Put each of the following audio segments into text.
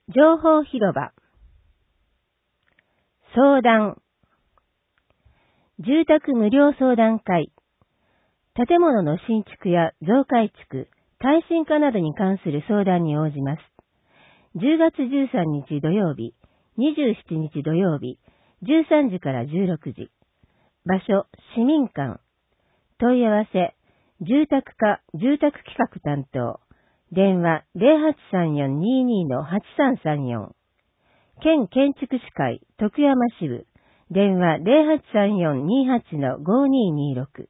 情報広場。相談。住宅無料相談会。建物の新築や増改築、耐震化などに関する相談に応じます。10月13日土曜日、27日土曜日、13時から16時。場所、市民館。問い合わせ、住宅課、住宅企画担当。電話 083422-8334。県建築士会、徳山支部。電話 083428-5226。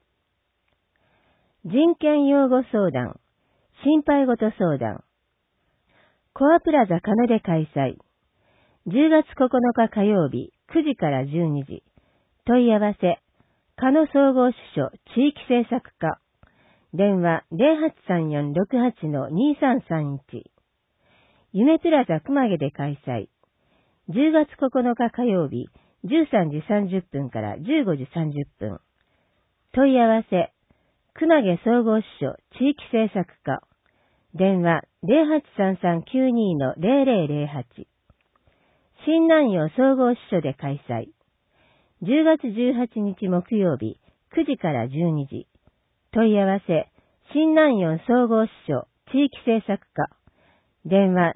人権擁護相談。心配事相談。コアプラザ金で開催。10月9日火曜日、9時から12時。問い合わせ、加野総合支所地域政策課。電話 083468-2331。夢プラザ熊毛で開催。10月9日火曜日、13時30分から15時30分。問い合わせ、熊毛総合支所地域政策課。電話 083392-0008。新南陽総合支所で開催。10月18日木曜日、9時から12時。問い合わせ、新南陽総合支所地域政策課。電話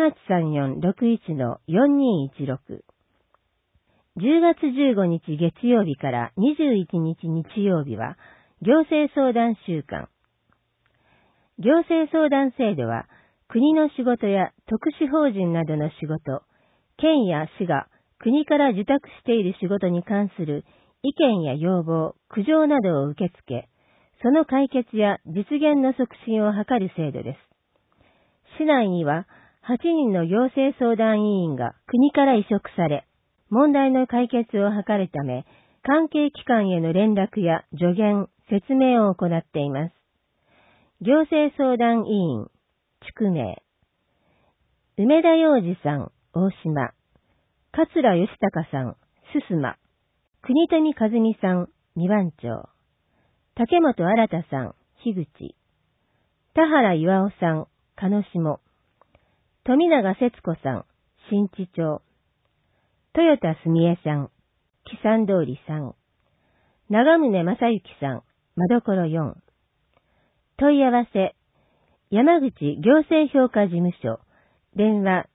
083461-4216。10月15日月曜日から21日日曜日は、行政相談週間。行政相談制度は、国の仕事や特殊法人などの仕事、県や市が国から受託している仕事に関する意見や要望、苦情などを受け付け、その解決や実現の促進を図る制度です。市内には8人の行政相談委員が国から委嘱され、問題の解決を図るため、関係機関への連絡や助言、説明を行っています。行政相談委員、地区名。梅田洋二さん、大島。桂義孝さん、すすま。国富和美さん、二番町。竹本新さん、樋口。田原岩尾さん、鹿野下。富永節子さん、新地町。豊田すみえさん、木山通りさん。長宗正幸さん、まどころ4。問い合わせ、山口行政評価事務所。電話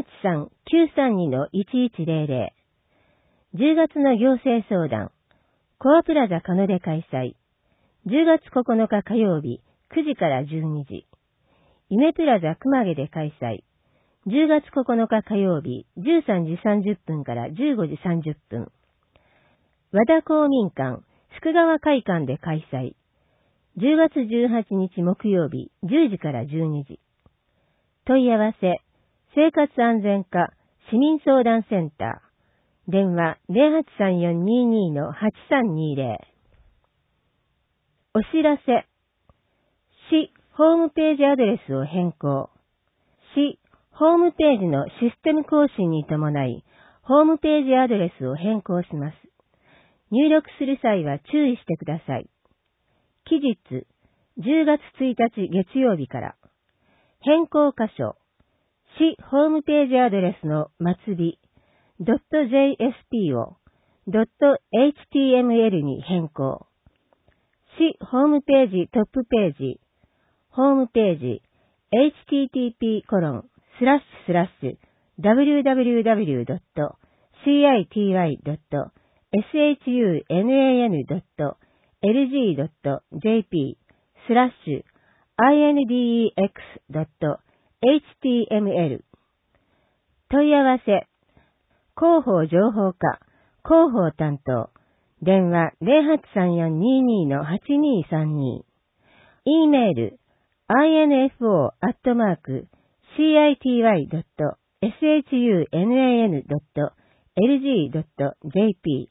083-932-1100。10月の行政相談。コアプラザ加野で開催。10月9日火曜日、9時から12時。夢プラザ熊毛で開催。10月9日火曜日、13時30分から15時30分。和田公民館、福川会館で開催。10月18日木曜日、10時から12時。問い合わせ、生活安全課、市民相談センター。電話 083422-8320。お知らせ。市ホームページアドレスを変更。市ホームページのシステム更新に伴い、ホームページアドレスを変更します。入力する際は注意してください。期日、10月1日月曜日から。変更箇所、市ホームページアドレスの末尾、.jsp を .html に変更。市ホームページトップページ、ホームページ、http://www.city.sunan.index.html。 問い合わせ、広報情報課、広報担当。電話 083422-8232。e メール、info@city.sunan.lg.jp。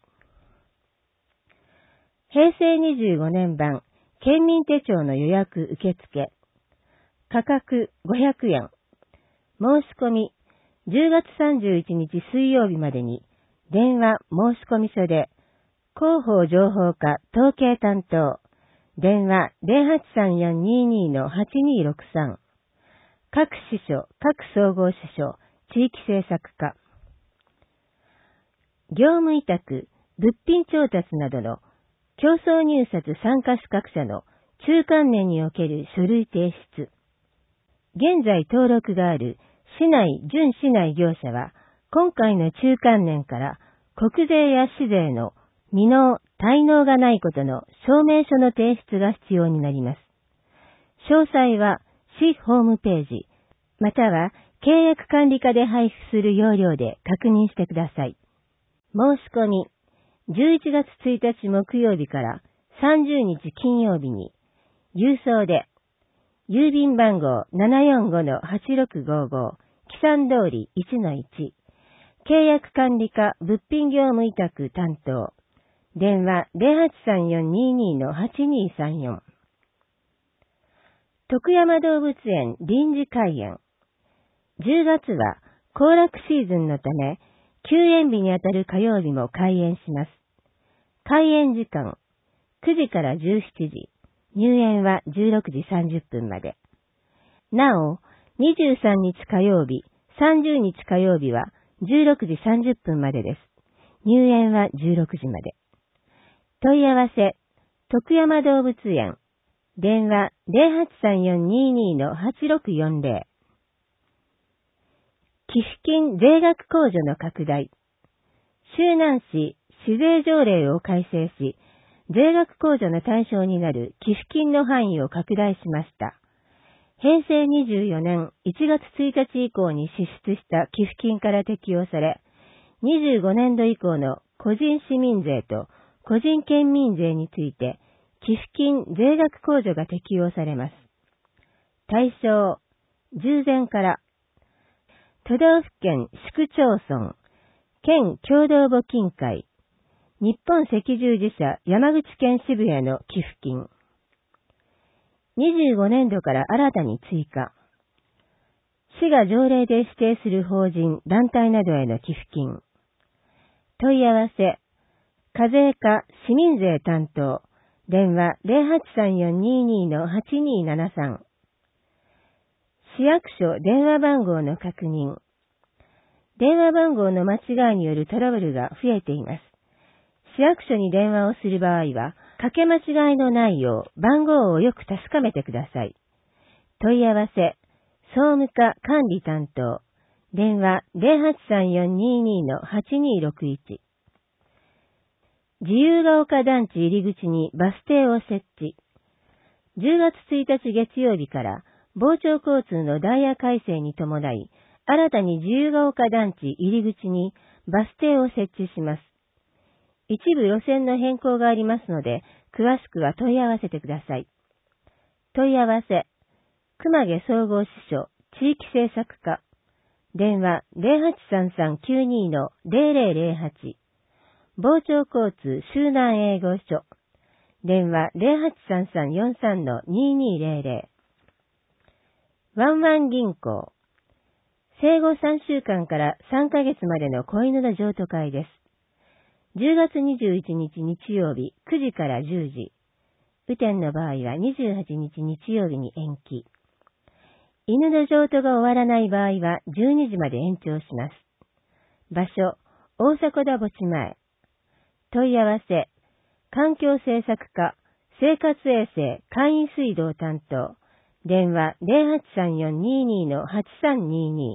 平成25年版県民手帳の予約受付。価格500円。申し込み10月31日水曜日までに電話申し込み書で広報情報課統計担当。電話 083422-8263。各支所、各総合支所、 地域政策課。業務委託、物品調達などの競争入札参加資格者の中間年における書類提出。現在登録がある市内、準市内業者は、今回の中間年から国税や市税の未納、滞納がないことの証明書の提出が必要になります。詳細は市ホームページ、または契約管理課で配布する要領で確認してください。申し込み、11月1日木曜日から30日金曜日に、郵送で、郵便番号 745-8655、記算通り 1-1、契約管理課物品業務委託担当、電話 083422-8234。徳山動物園臨時開園。10月は行楽シーズンのため、休園日にあたる火曜日も開園します。開園時間、9時から17時、入園は16時30分まで。なお、23日火曜日、30日火曜日は16時30分までです。入園は16時まで。問い合わせ、徳山動物園、電話 083422-8640。寄付金税額控除の拡大。周南市市税条例を改正し、税額控除の対象になる寄付金の範囲を拡大しました。平成24年1月1日以降に支出した寄付金から適用され、25年度以降の個人市民税と個人県民税について、寄付金税額控除が適用されます。対象、従前から、都道府県市区町村、県共同募金会、日本赤十字社山口県支部への寄付金。25年度から新たに追加。市が条例で指定する法人、団体などへの寄付金。問い合わせ、課税課市民税担当、電話 083422-8273。市役所電話番号の確認。電話番号の間違いによるトラブルが増えています。市役所に電話をする場合は、かけ間違いのないよう番号をよく確かめてください。問い合わせ、総務課管理担当、電話 083422-8261。自由が丘団地入り口にバス停を設置。10月1日月曜日から傍聴交通のダイヤ改正に伴い、新たに自由が丘団地入り口にバス停を設置します。一部路線の変更がありますので、詳しくは問い合わせてください。問い合わせ、熊毛総合支所地域政策課、電話 0833-92-0008、傍聴交通周南営業所、電話 0833-43-2200。ワンワン銀行、生後3週間から3ヶ月までの子犬の譲渡会です。10月21日日曜日9時から10時。雨天の場合は28日日曜日に延期。犬の譲渡が終わらない場合は12時まで延長します。場所、大迫田墓地前。問い合わせ、環境政策課、生活衛生、簡易水道担当、電話 083422-8322。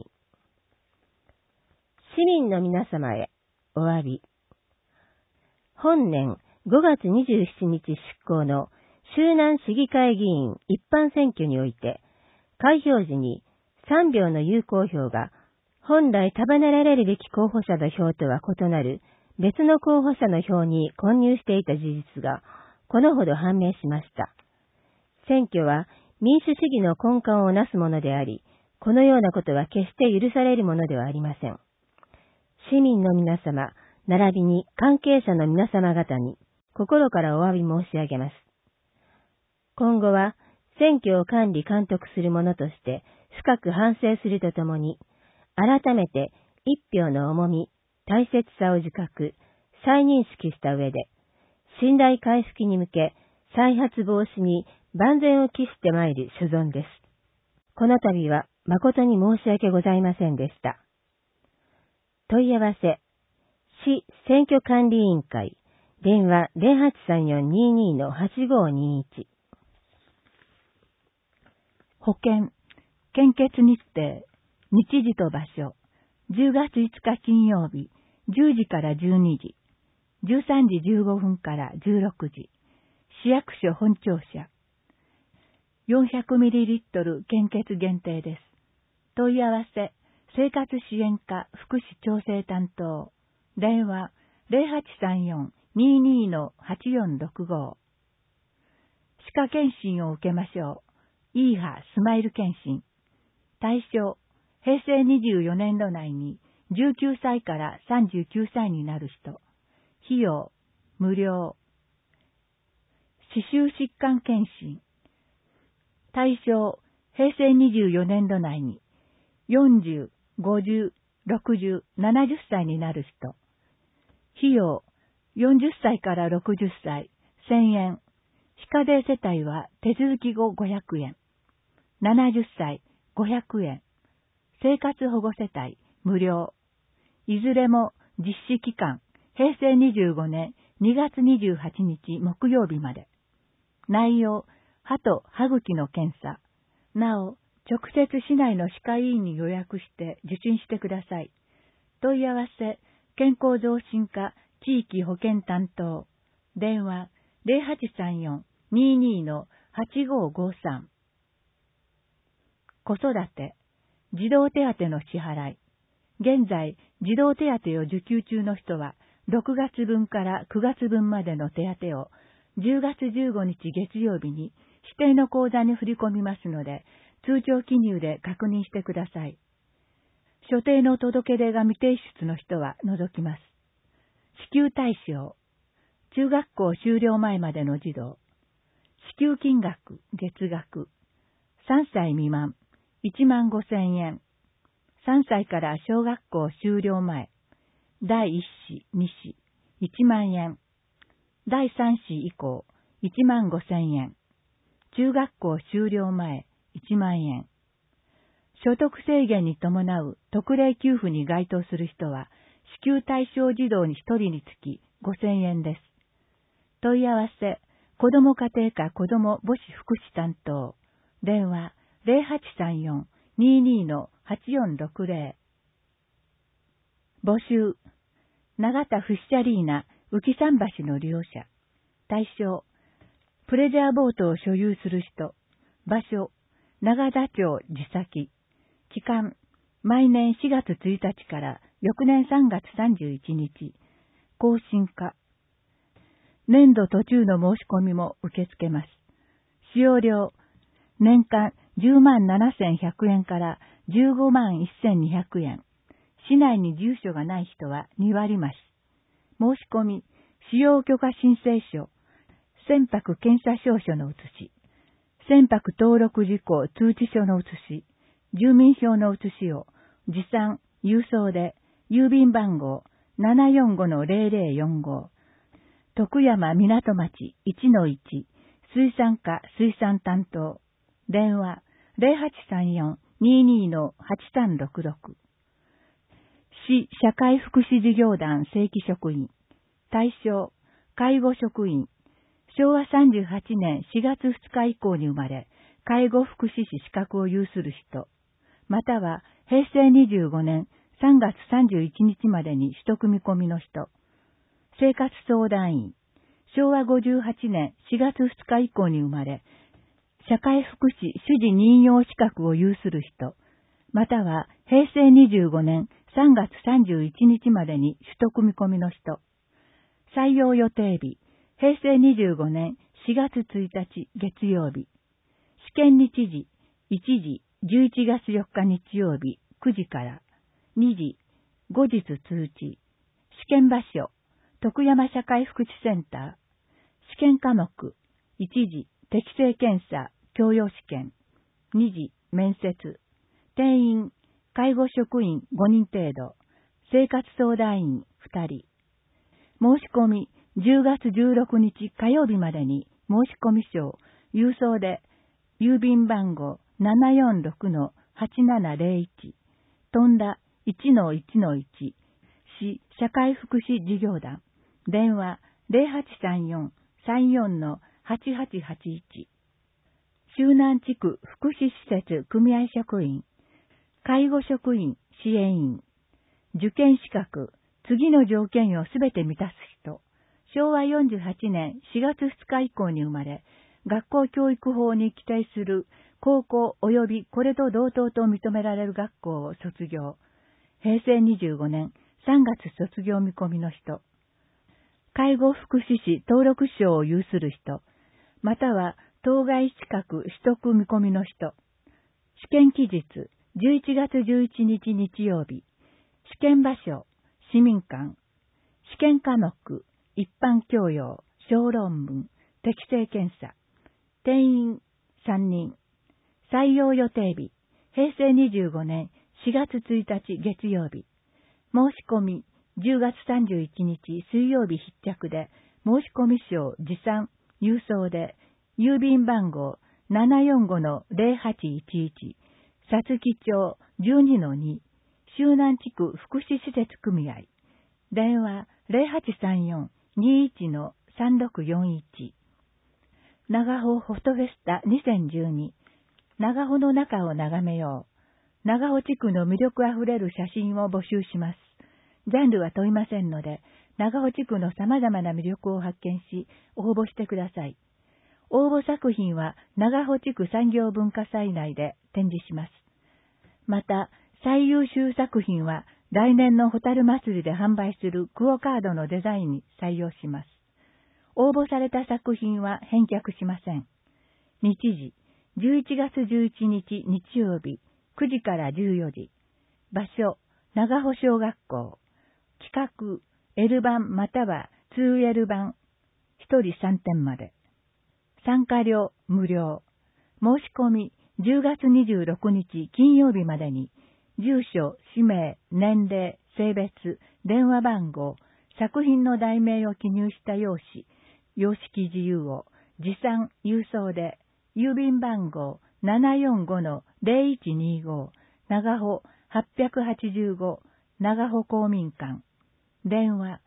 市民の皆様へ、お詫び。本年5月27日執行の周南市議会議員一般選挙において、開票時に3票の有効票が本来束ねられるべき候補者の票とは異なる別の候補者の票に混入していた事実がこのほど判明しました。選挙は民主主義の根幹をなすものであり、このようなことは決して許されるものではありません。市民の皆様、並びに関係者の皆様方に心からお詫び申し上げます。今後は選挙を管理監督する者として深く反省するとともに、改めて一票の重み、大切さを自覚、再認識した上で、信頼回復に向け再発防止に万全を期してまいる所存です。この度は誠に申し訳ございませんでした。 問い合わせ、市選挙管理委員会、電話 0834-22-8521。 保険、献血日程、日時と場所、10月5日金曜日、10時から12時、13時15分から16時、市役所本庁舎、400ml 献血限定です。問い合わせ、生活支援課福祉調整担当、電話 0834-22-8465。歯科検診を受けましょう。イーハスマイル検診。対象、平成24年度内に19歳から39歳になる人。費用、無料。歯周疾患検診。対象、平成24年度内に40、50、60、70歳になる人。費用、40歳から60歳、1000円。非課税世帯は手続き後500円。70歳、500円。生活保護世帯、無料。いずれも実施期間、平成25年2月28日木曜日まで。内容、歯と歯茎の検査。なお、直接市内の歯科医院に予約して受診してください。問い合わせ、健康増進課地域保健担当。電話0834-22-8553。子育て、児童手当の支払い。現在、児童手当を受給中の人は、6月分から9月分までの手当を、10月15日月曜日に指定の口座に振り込みますので、通帳記入で確認してください。所定の届け出が未提出の人は除きます。支給対象、中学校修了前までの児童。支給金額、月額。3歳未満、15,000円。3歳から小学校修了前、第1子、2子、1万円。第3子以降、15,000円。中学校修了前、1万円。所得制限に伴う特例給付に該当する人は、支給対象児童に1人につき5,000円です。問い合わせ、子ども家庭科子ども母子福祉担当。電話0834-22-8460。募集、長田フッシャリーナ浮桟橋の利用者。対象、プレジャーボートを所有する人。場所、長田町地崎。期間、毎年4月1日から翌年3月31日。更新化。年度途中の申し込みも受け付けます。使用料、年間107,100円から151,200円。市内に住所がない人は2割増し。申し込み、使用許可申請書、船舶検査証書の写し、船舶登録事項通知書の写し、住民票の写しを持参、郵送で、郵便番号 745-0045、徳山港町 1-1、水産課水産担当、電話0834-22-8366。市社会福祉事業団正規職員。対象、介護職員。昭和38年4月2日以降に生まれ、介護福祉士資格を有する人。または、平成25年3月31日までに取得見込みの人。生活相談員。昭和58年4月2日以降に生まれ、社会福祉主事任用資格を有する人。または、平成25年3月31日までに取得見込みの人。採用予定日、平成25年4月1日月曜日。試験日時、1時、11月4日日曜日9時から、2時、後日通知。試験場所、徳山社会福祉センター。試験科目、1時、適正検査、教養試験。2時、面接。定員、介護職員5人程度。生活相談員2人。申し込み、10月16日火曜日までに申込書、郵送で、郵便番号 746-8701、飛んだ 1-1-1、 市社会福祉事業団。電話0834-34-8881。周南地区福祉施設組合職員、介護職員支援員、受験資格、次の条件をすべて満たす人、昭和48年4月2日以降に生まれ、学校教育法に規定する高校及びこれと同等と認められる学校を卒業、平成25年3月卒業見込みの人、介護福祉士登録証を有する人、または当該資格取得見込みの人、試験期日11月11日日曜日、試験場所、市民館、試験科目、一般教養、小論文、適正検査、定員3人、採用予定日、平成25年4月1日月曜日、申し込み10月31日水曜日必着で、申し込み書持参、郵送で、郵便番号 745-0811、さつき町 12-2、周南地区福祉施設組合。電話0834-21-3641。長穂フォトフェスタ2012。長穂の中を眺めよう。長穂地区の魅力あふれる写真を募集します。ジャンルは問いませんので、長穂地区の様々な魅力を発見し、応募してください。応募作品は長穂地区産業文化祭内で展示します。また、最優秀作品は来年のホタル祭りで販売するクオカードのデザインに採用します。応募された作品は返却しません。日時、11月11日日曜日、9時から14時。場所、長穂小学校。企画、L 版または 2L 版、1人3点まで。参加料無料。申し込み10月26日金曜日までに、住所、氏名、年齢、性別、電話番号、作品の題名を記入した用紙、様式自由を持参郵送で、郵便番号 745-0125、長穂885、長穂公民館。電話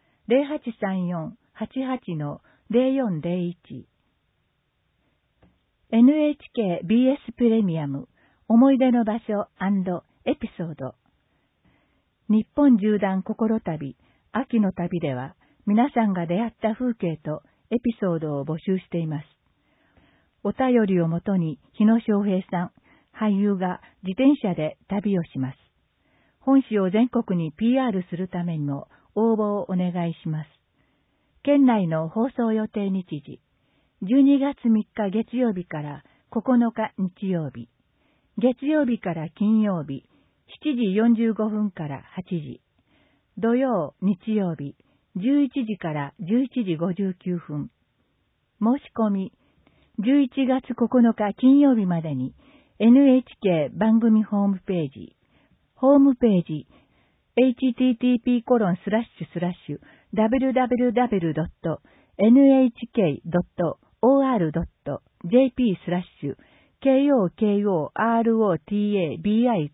0834-88-0401。NHK BS プレミアム、思い出の場所&エピソード。日本縦断心旅、秋の旅では、皆さんが出会った風景とエピソードを募集しています。お便りをもとに、日野翔平さん、俳優が自転車で旅をします。本誌を全国に PR するためにも応募をお願いします。県内の放送予定日時、12月3日月曜日から9日日曜日、月曜日から金曜日、7時45分から8時、土曜、日曜日、11時から11時59分。申し込み、11月9日金曜日までに NHK 番組ホームページ、http://www.nhk.or.jp/KOKOROTABI/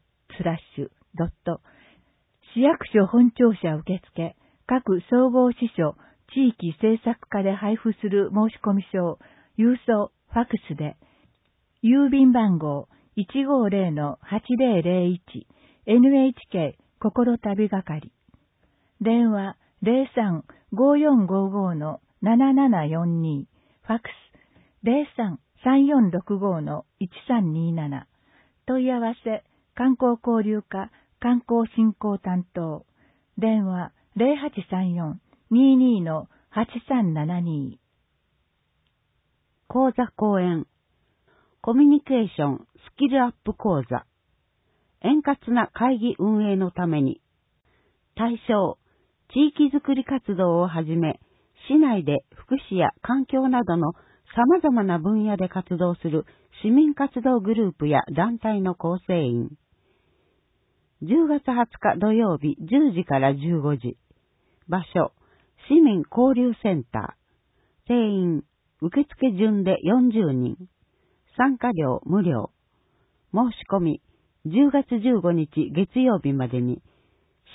市役所本庁舎受付、各総合支所、地域政策課で配布する申込書を郵送、ファックスで、郵便番号 150-8001 NHK 心旅係。電話03-5455-7742。ファックス03-3465-1327。問い合わせ、観光交流課観光振興担当。電話0834-22-8372。 講座講演。コミュニケーションスキルアップ講座。円滑な会議運営のために。対象、地域づくり活動をはじめ、市内で福祉や環境などの様々な分野で活動する市民活動グループや団体の構成員。10月20日土曜日10時から15時。場所、市民交流センター。定員、受付順で40人。参加料無料。申し込み、10月15日月曜日までに、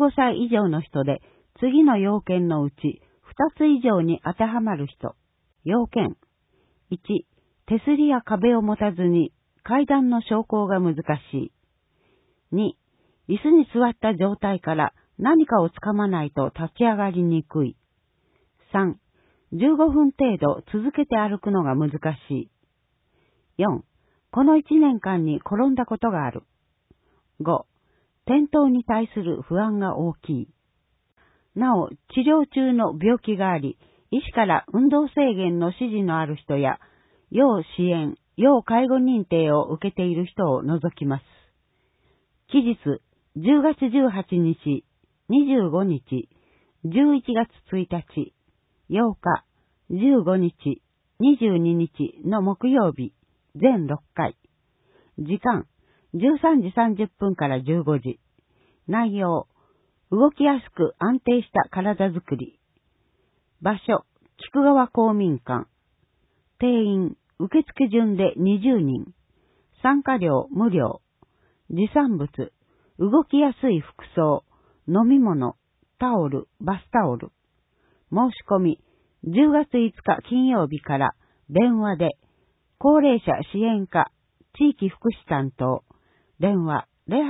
15歳以上の人で、次の要件のうち2つ以上に当てはまる人。要件。1、手すりや壁を持たずに階段の昇降が難しい。2、椅子に座った状態から何かをつかまないと立ち上がりにくい。3、15分程度続けて歩くのが難しい。4、この1年間に転んだことがある。5、転倒に対する不安が大きい。なお、治療中の病気があり、医師から運動制限の指示のある人や、要支援、要介護認定を受けている人を除きます。期日、10月18日、25日、11月1日、8日、15日、22日の木曜日、全6回。時間、13時30分から15時。内容、動きやすく安定した体づくり。場所、菊川公民館。定員、受付順で20人。参加料無料。持参物、動きやすい服装、飲み物、タオル、バスタオル。申し込み、10月5日金曜日から電話で、高齢者支援課、地域福祉担当、電話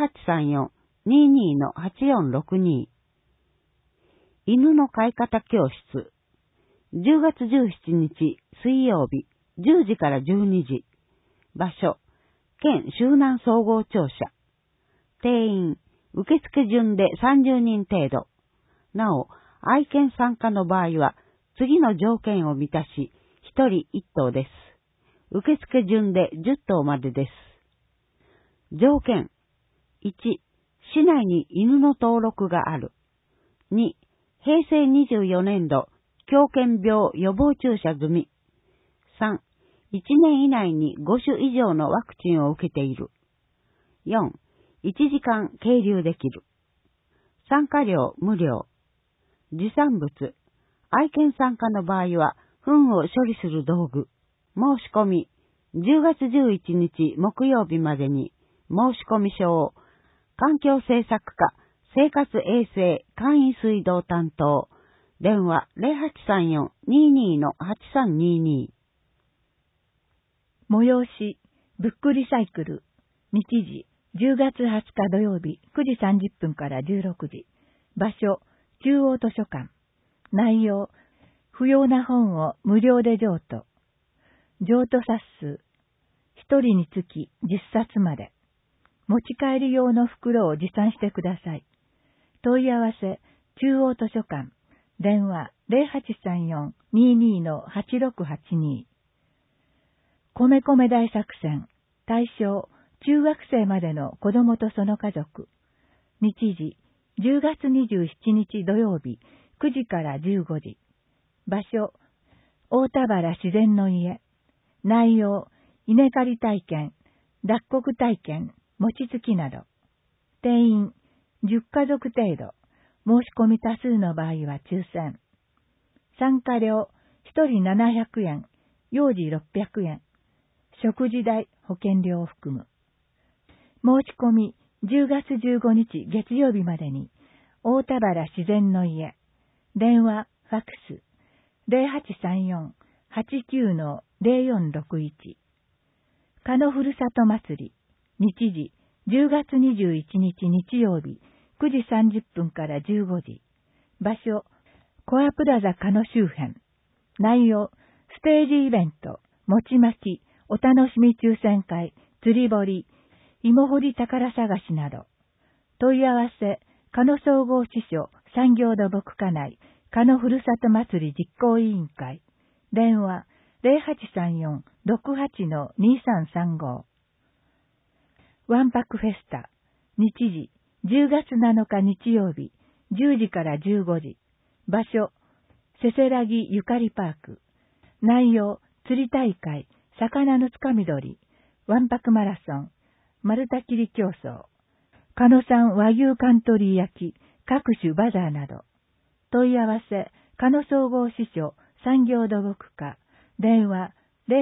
0834-22-8462。犬の飼い方教室。10月17日水曜日10時から12時。場所、県周南総合庁舎。定員、受付順で30人程度。なお、愛犬参加の場合は、次の条件を満たし、1人1頭です。受付順で10頭までです。条件。1、市内に犬の登録がある。2、平成24年度、狂犬病予防注射済み。3、1年以内に5種以上のワクチンを受けている。4、1時間係留できる。参加料無料。持参物。愛犬参加の場合は、糞を処理する道具。申し込み。10月11日木曜日までに、申し込み書を、環境政策課、生活衛生簡易水道担当、電話 0834-22-8322。 催し、ブックリサイクル。日時、10月20日土曜日9時30分から16時。場所、中央図書館。内容、不要な本を無料で譲渡。譲渡冊数、1人につき10冊まで。持ち帰り用の袋を持参してください。問い合わせ、中央図書館。電話0834-22-8682。米米大作戦。対象、中学生までの子供とその家族。日時、10月27日土曜日9時から15時。場所、大田原自然の家。内容、稲刈り体験、脱穀体験、餅つきなど。定員、10家族程度。申し込み多数の場合は抽選。参加料、1人700円、幼児600円。食事代、保険料を含む。申し込み、10月15日月曜日までに、大田原自然の家。電話、ファックス、0834-89-0461。かのふるさと祭り。日時、10月21日日曜日、9時30分から15時。場所、コアプラザかの周辺。内容、ステージイベント、餅巻き、お楽しみ抽選会、釣り堀、芋掘り宝探しなど。問い合わせ、かの総合支所産業土木課内加野ふるさと祭り実行委員会。電話0834-68-2335。わんぱくフェスタ。日時10月7日日曜日10時から15時。場所せせらぎゆかりパーク。内容釣り大会、魚のつかみ取り、わんぱくマラソン、丸太切り競争、加野産和牛カントリー焼き、各種バザーなど。問い合わせ、加野総合支所産業土木課。電話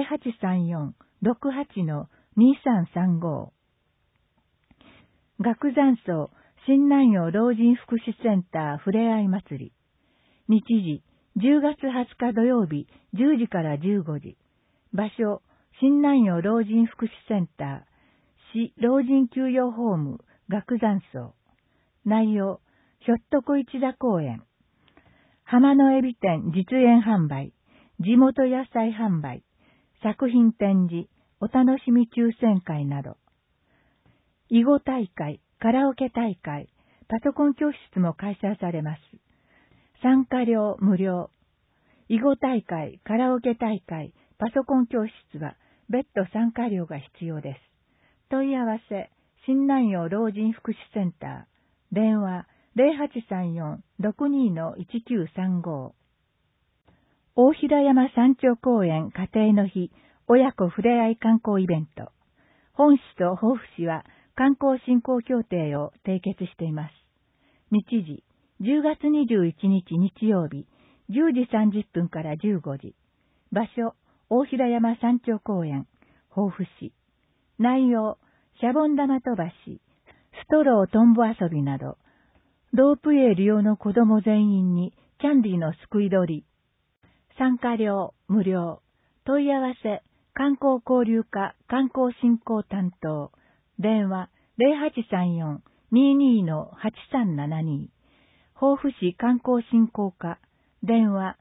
0834-68-2335。学山荘新南陽老人福祉センターふれあい祭り。日時10月20日土曜日10時から15時。場所新南陽老人福祉センター市老人休養ホーム学山荘。内容ひょっとこ市田公園。浜のエビ店実演販売、地元野菜販売、作品展示、お楽しみ抽選会など。囲碁大会、カラオケ大会、パソコン教室も開催されます。参加料無料。囲碁大会、カラオケ大会、パソコン教室は別途参加料が必要です。問い合わせ、新南陽老人福祉センター。電話0834-62-1935。大平山山頂公園家庭の日親子ふれあい観光イベント。本市と防府市は観光振興協定を締結しています。日時10月21日日曜日10時30分から15時。場所大平山山頂公園防府市。内容シャボン玉飛ばし、ストロートンボ遊びなど、ロープウェイ利用の子供全員にキャンディーのすくい取り。参加料無料。問い合わせ観光交流課観光振興担当。電話0834-22-8372。防府市観光振興課。電話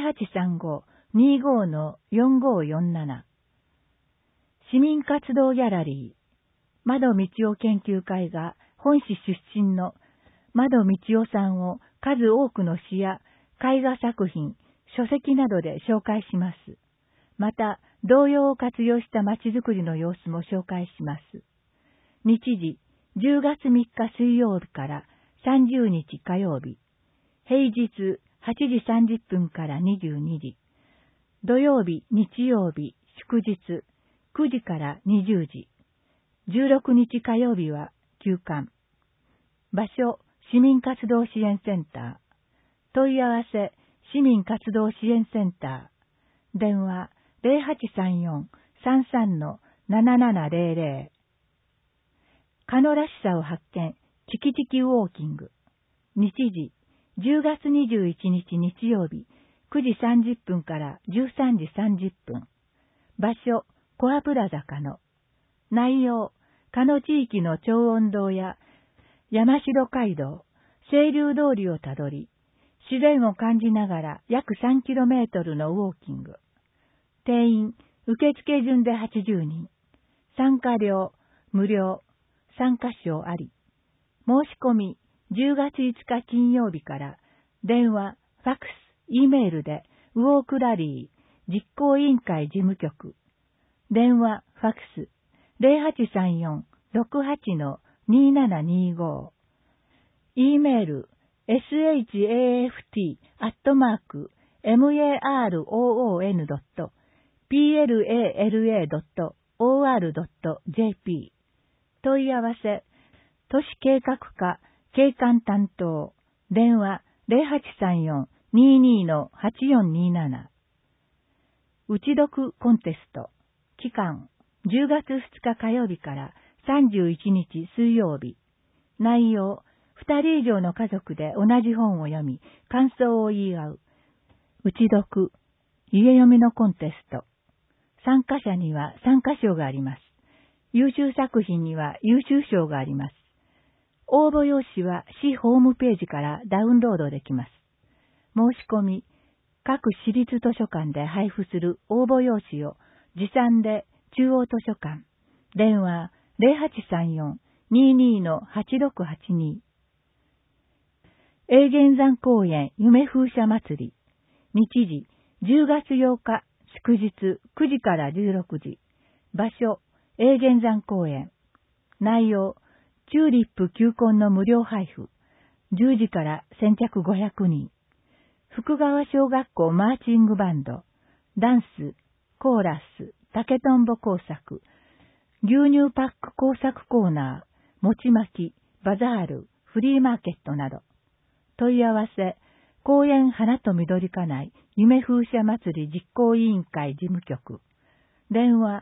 0835-25-4547。市民活動ギャラリー。窓道夫研究会が本市出身の窓道夫さんを数多くの詩や絵画作品、書籍などで紹介します。また、童謡を活用した街づくりの様子も紹介します。日時、10月3日水曜日から30日火曜日。平日8時30分から22時。土曜日、日曜日、祝日9時から20時。16日火曜日は休館。場所、市民活動支援センター。問い合わせ、市民活動支援センター。電話0834-33-7700。カノらしさを発見、チキチキウォーキング。日時、10月21日日曜日、9時30分から13時30分。場所、コアプラザカノ。内容、加野地域の長音堂や山城街道、清流通りをたどり、自然を感じながら約 3km のウォーキング。定員、受付順で80人。参加料、無料。参加賞あり。申し込み、10月5日金曜日から、電話、ファックス、Eメールで、ウォークラリー、実行委員会事務局。電話、ファックス、0834-68-2725。Eメール、shaft@maroon.pla.or.jp。問い合わせ、都市計画課景観担当。電話0834-22-8427。打ち読コンテスト。期間10月2日火曜日から31日水曜日。内容、2人以上の家族で同じ本を読み、感想を言い合う。打ち読、家読みのコンテスト。参加者には参加賞があります。優秀作品には優秀賞があります。応募用紙は市ホームページからダウンロードできます。申し込み、各市立図書館で配布する応募用紙を持参で中央図書館。電話0834-22-8682。 永源山公園夢風車祭り。日時、10月8日、祝日、9時から16時。場所、永源山公園。内容、チューリップ球根の無料配布。10時から先着500人。福川小学校マーチングバンド。ダンス、コーラス、竹とんぼ工作。牛乳パック工作コーナー、餅巻き、バザール、フリーマーケットなど。問い合わせ、公園花と緑課内夢風車祭り実行委員会事務局。電話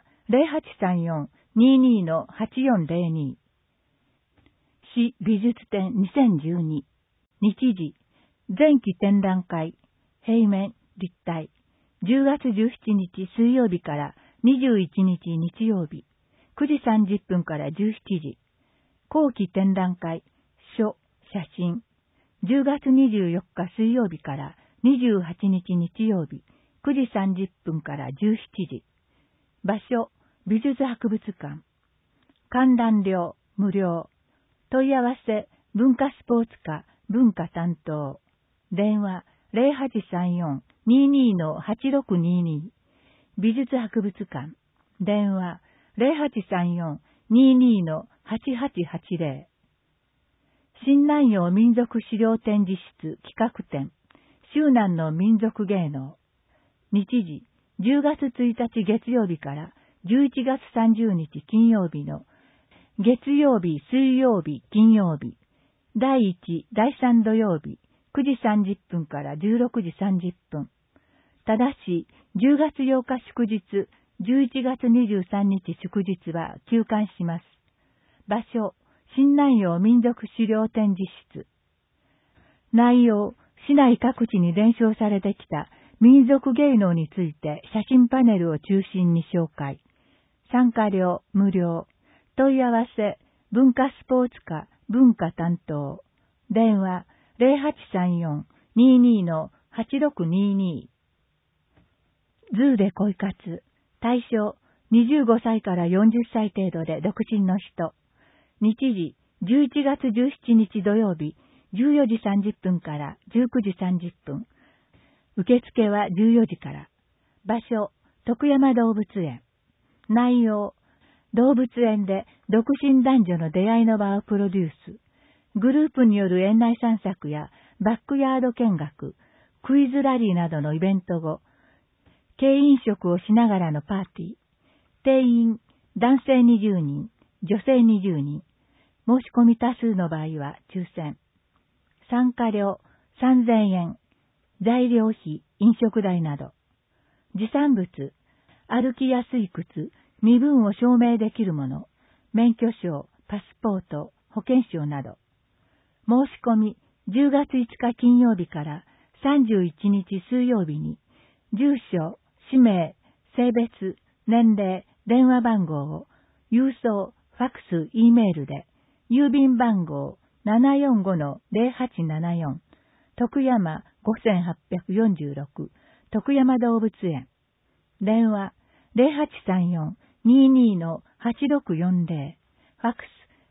0834-22-8402。市美術展2012。日時、前期展覧会、平面、立体。10月17日水曜日から21日日曜日。9時30分から17時。後期展覧会、書、写真。10月24日水曜日から28日日曜日。9時30分から17時。場所、美術博物館。観覧料、無料。問い合わせ、文化スポーツ課、文化担当。電話、0834-22-8622。美術博物館。電話、0834-22-8880。新南洋民族資料展示室企画展、周南の民族芸能。日時、10月1日月曜日から11月30日金曜日の月曜日、水曜日、金曜日、第1、第3土曜日、9時30分から16時30分。ただし、10月8日祝日、11月23日祝日は休館します。場所、新南洋民族資料展示室。内容、市内各地に伝承されてきた民族芸能について写真パネルを中心に紹介。参加料無料。問い合わせ、文化スポーツ課文化担当。電話0834-22-8622。ズーで恋活。対象、25歳から40歳程度で独身の人。日時、11月17日土曜日、14時30分から19時30分。受付は14時から。場所、徳山動物園。内容、動物園で独身男女の出会いの場をプロデュース。グループによる園内散策やバックヤード見学、クイズラリーなどのイベント後、軽飲食をしながらのパーティー。定員、男性20人、女性20人。申し込み多数の場合は抽選。参加料3000円。材料費、飲食代など。持参物、歩きやすい靴、身分を証明できるもの、免許証、パスポート、保険証など。申し込み、10月5日金曜日から31日水曜日に、住所、氏名、性別、年齢、電話番号を、郵送、ファックス、Eメールで、郵便番号 745-0874、徳山5846、徳山動物園。電話0834-22-8640、ファックス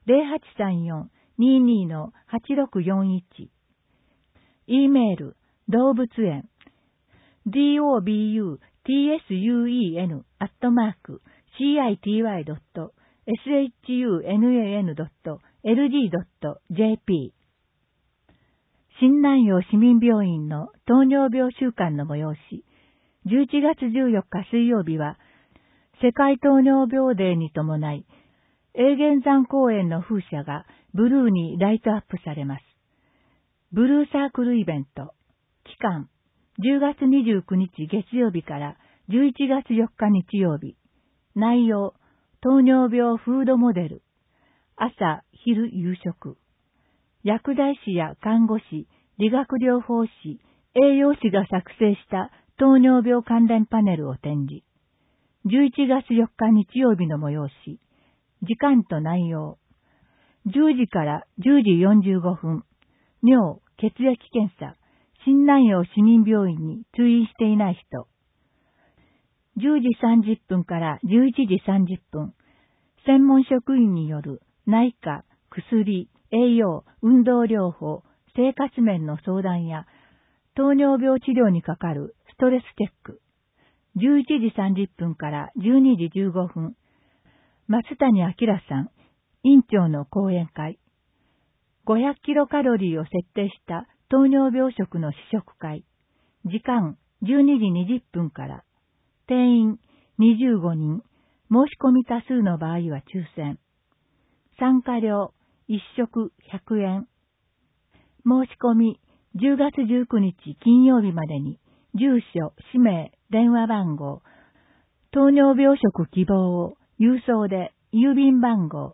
0834-22-8641。Eメール、動物園、dobutsun@city.shun.lg.jp。 新南洋市民病院の糖尿病週間の催し。11月14日水曜日は、世界糖尿病デーに伴い、永源山公園の風車がブルーにライトアップされます。ブルーサークルイベント。期間、10月29日月曜日から11月4日日曜日。内容、糖尿病フードモデル。朝、昼、夕食。薬剤師や看護師、理学療法士、栄養士が作成した糖尿病関連パネルを展示。11月4日日曜日の催し。時間と内容。10時から10時45分。尿、血液検査。新南洋市民病院に通院していない人。10時30分から11時30分。専門職員による内科、薬、栄養、運動療法、 生活面の相談や、糖尿病治療にかかるストレスチェック。11時30分から12時15分。松谷明さん、院長の講演会。500キロカロリーを設定した糖尿病食の試食会。時間12時20分から。定員25人。申し込み多数の場合は抽選。参加料1食100円。申し込み10月19日金曜日までに、住所、氏名、電話番号、糖尿病食希望を郵送で郵便番号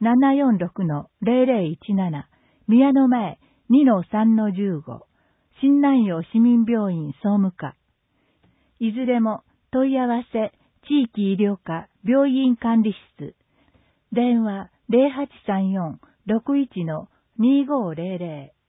746-0017 宮の前 2-3-15 新南陽市民病院総務課。いずれも問い合わせ地域医療課病院管理室。電話 0834-61-2500